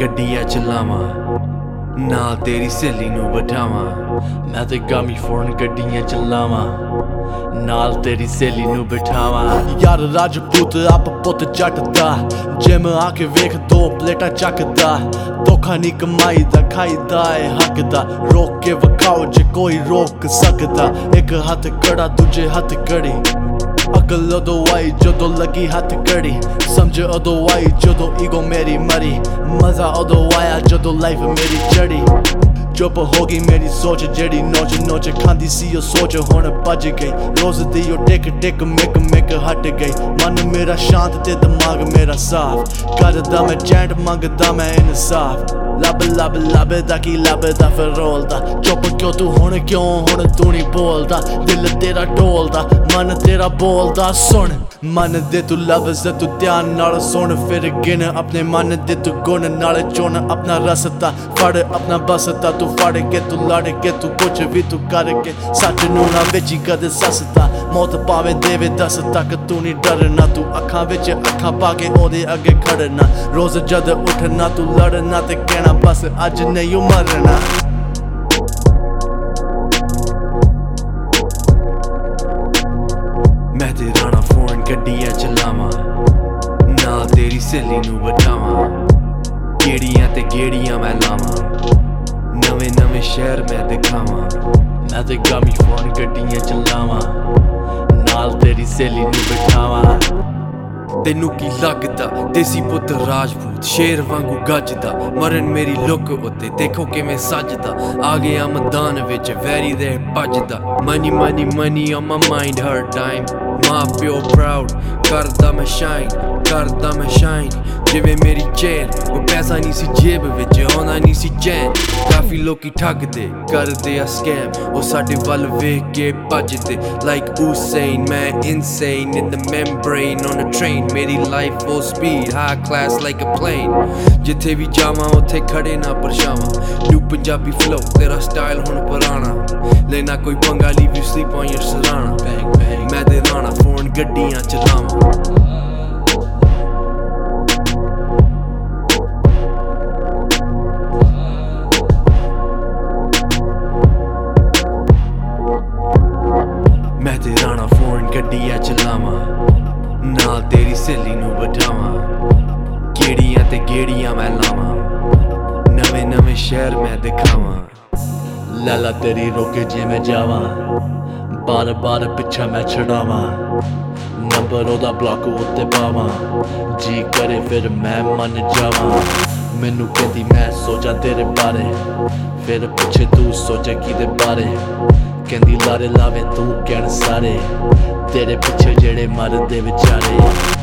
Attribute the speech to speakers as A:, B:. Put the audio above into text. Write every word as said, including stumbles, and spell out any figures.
A: ਗੱਡੀਆਂ ਚਲਾਵਾਂ ਨਾਲ ਤੇਰੀ ਸਹੇਲੀ ਨੂੰ ਬਿਠਾਵਾਂ। ਮੈਂ ਤੇ ਗਾਮੀ ਫੋਰਨ ਗੱਡੀਆਂ ਚਲਾਵਾਂ ਨਾਲ ਤੇਰੀ ਸਹੇਲੀ ਨੂੰ ਬਿਠਾਵਾਂ।
B: ਯਾਰ ਰਾਜਪੂਤ ਆਪ ਪੁੱਤ ਜੱਟ ਦਾ, ਜਿਮ ਆ ਕੇ ਵੇਖ ਦੋ ਪਲੇਟਾਂ ਚੱਕਦਾ। ਧੋਖਾ ਨਹੀਂ ਕਮਾਈ ਦਾ ਖਾਈਦਾ ਏ ਹੱਕ ਦਾ, ਰੋਕ ਕੇ ਵਿਖਾਓ ਜੇ ਕੋਈ ਰੋਕ ਸਕਦਾ। ਇੱਕ ਹੱਥ ਕੜਾ ਦੂਜੇ ਹੱਥ ਕੜੀ, ਅਕਲ ਉਦੋਂ ਆਈ ਜਦੋਂ ਲੱਗੀ ਹੱਥ ਕੜੀ। ਸਮਝ ਉਦੋਂ ਆਈ ਜਦੋਂ ਈਗੋ ਮੇਰੀ ਮਰੀ, ਮਜ਼ਾ ਉਦੋਂ ਆਇਆ ਜਦੋਂ ਲਾਈਫ ਮੇਰੀ ਚੜੀ। ਚੁੱਪ ਹੋ ਗਈ ਮੇਰੀ ਸੋਚ ਜਿਹੜੀ ਨੋਚ ਨੋਚ ਖਾਂਦੀ ਸੀ ਉਹ ਸੋਚ ਹੁਣ ਭੱਜ ਗਈ। ਰੋਜ਼ ਦੀ ਉਹ ਟਿਕ ਟਿਕ ਮਿਕ ਮਿਕ ਹਟ ਗਈ। ਮਨ ਮੇਰਾ ਸ਼ਾਂਤ ਤੇ ਦਿਮਾਗ ਮੇਰਾ ਸਾਫ਼, ਕਰਦਾ ਮੈਂ ਚੈਂਟ ਮੰਗਦਾ ਮੈਂ ਇਨਸਾਫ। ਲੱਭ ਲੱਭ ਲੱਭਦਾ ਕੀ ਲੱਭਦਾ ਫਿਰ ਰੋਲਦਾ। ਚੁੱਪ ਕਿਉਂ ਤੂੰ ਹੁਣ ਕਿਉਂ ਹੁਣ ਤੂੰ ਨਹੀਂ ਬੋਲਦਾ। ਦਿਲ ਤੇਰਾ ਢੋਲਦਾ ਮਨ ਤੇਰਾ ਬੋਲਦਾ। ਸੁਣ ਮਨ ਦੇ ਤੂੰ ਲਫ਼ਜ਼ ਤੂੰ ਧਿਆਨ ਨਾਲ ਸੁਣ, ਫਿਰ ਗਿਣ ਆਪਣੇ ਮਨ ਦੇ ਤੂੰ ਗੁਣ ਨਾਲ ਚੁਣ ਆਪਣਾ ਰਸਤਾ। ਫੜ ਆਪਣਾ ਬਸਤਾ ਤੂੰ ਫੜ ਕੇ ਤੂੰ ਲੜ ਕੇ ਤੂੰ ਕੁਛ ਵੀ ਤੂੰ ਕਰਕੇ। ਸੱਚ ਨੂੰ ਨਾ ਵੇਚੀ ਕਦੇ ਸਸਤਾ, ਮੌਤ ਪਾਵੇ ਦੇਵੇ ਦਸ ਤੱਕ ਤੂੰ ਨਹੀਂ ਡਰਨਾ। ਤੂੰ ਅੱਖਾਂ ਵਿੱਚ ਅੱਖਾਂ ਪਾ ਕੇ ਉਹਦੇ ਅੱਗੇ ਖੜਨਾ। ਰੋਜ਼ ਜਦ ਉੱਠਣਾ ਤੂੰ ਲੜਨਾ ਤੇ ਕਹਿਣਾ ਬਸ ਅੱਜ ਨਹੀਂ ਮਰਨਾ।
A: ਮੈਂ ਤੇ ਰਾਣਾ ਫੋਰਨ ਗੱਡੀਆਂ ਚਲਾਵਾਂ ਨਾਲ ਤੇਰੀ ਸਹੇਲੀ ਨੂੰ ਬਿਠਾਵਾਂ। ਗੇੜੀਆਂ ਤੇ ਗੇੜੀਆਂ ਮੈਂ ਲਾਵਾਂ, ਨਵੇਂ ਨਵੇਂ ਸ਼ਹਿਰ ਮੈਂ ਦਿਖਾਵਾਂ। ਮੈਂ ਤੇ ਗਾਮੀ ਫੋਰਨ ਗੱਡੀਆਂ ਚਲਾਵਾਂ ਨਾਲ ਤੇਰੀ ਸਹੇਲੀ ਨੂੰ ਬਿਠਾਵਾਂ। ਤੈਨੂੰ ਕੀ ਲੱਗਦਾ ਦੇਸੀ ਪੁੱਤ ਰਾਜਪੂਤ ਸ਼ੇਰ ਵਾਂਗੂ ਗੱਜਦਾ। ਮਰਨ ਮੇਰੀ ਲੁੱਕ ਉੱਤੇ ਦੇਖੋ ਕਿਵੇਂ ਸੱਜਦਾ। ਆ ਗਿਆ ਮੈਦਾਨ ਵਿੱਚ ਵੈਰੀ ਦੇ ਭੱਜਦਾ। Money money money on my mind hard time, ਮਾਂ ਪਿਓ ਪ੍ਰਾਊਡ ਕਰਦਾ ਮੈਂ ਸ਼ਾਈਨ ਕਰਦਾ ਮੈਂ ਸ਼ਾਈਨ। ਜਿਵੇਂ ਮੇਰੀ ਚੇਨ ਉਹ ਪੈਸਾ ਨਹੀਂ ਸੀ ਜੇਬ ਵਿੱਚ ਆਉਂਦਾ ਨਹੀਂ ਸੀ ਚੈਨ। ਕਾਫੀ ਲੋਕੀ ਠੱਗਦੇ ਕਰਦੇ ਆ ਸਕੈਮ, ਉਹ ਸਾਡੇ ਵੱਲ ਵੇਖ ਕੇ ਭੱਜਦੇ ਲਾਈਕ ਹੁਸੈਨ। ਮੈਂ insane in the membrane on a train, ਮੇਰੀ life full speed high class like a plane। ਜਿੱਥੇ ਵੀ ਜਾਵਾਂ ਉੱਥੇ ਖੜੇ ਨਾ ਪਰਛਾਵਾਂ। ਨਿਊ ਪੰਜਾਬੀ ਫਲੋ ਤੇਰਾ ਸਟਾਈਲ ਹੁਣ ਪੁਰਾਣਾ। ਲੈਣਾ ਕੋਈ ਪੰਗਾ leave you sleep on your ਸਰਾਣਾ। bang bang ਮੈਂ ਤੇ ਰਾਣਾ ਫੋਰਨ ਗੱਡੀਆਂ ਚਲਾਵਾਂ। ਮੈਂ ਤੇ ਰਾਣਾ ਫੋਰਨ ਗੱਡੀਆਂ ਚਲਾਵਾਂ ਨਾਲ ਤੇਰੀ ਸਹੇਲੀ ਨੂੰ ਬਿਠਾਵਾਂ। ਗੇੜੀਆਂ ਤੇ ਗੇੜੀਆਂ ਮੈਂ ਲਾਵਾਂ, ਨਵੇਂ ਨਵੇਂ ਸ਼ਹਿਰ ਮੈਂ ਦਿਖਾਵਾਂ।
B: ਲਾਲਾ ਤੇਰੀ ਰੋਕੇ ਜੇ ਮੈਂ ਜਾਵਾਂ, ਬਾਰ ਬਾਰ ਪਿੱਛਾ ਮੈਂ ਛਡਾਵਾਂ। ਨੰਬਰ ਉਹਦਾ ਬਲੌਕ ਉੱਤੇ ਪਾਵਾਂ, ਜੀ ਕਰੇ ਫਿਰ ਮੈਂ ਮੰਨ ਜਾਵਾਂ। ਮੈਨੂੰ ਕਹਿੰਦੀ ਮੈਂ ਸੋਚਾਂ ਤੇਰੇ ਬਾਰੇ, ਫਿਰ ਪੁੱਛੇ ਤੂੰ ਸੋਚੇ ਕਿਹਦੇ ਬਾਰੇ। ਕਹਿੰਦੀ ਲਾਰੇ ਲਾਵੇ ਤੂੰ ਕਹਿਣ ਸਾਰੇ, ਤੇਰੇ ਪਿੱਛੇ ਜਿਹੜੇ ਮਰਦੇ ਵਿਚਾਰੇ।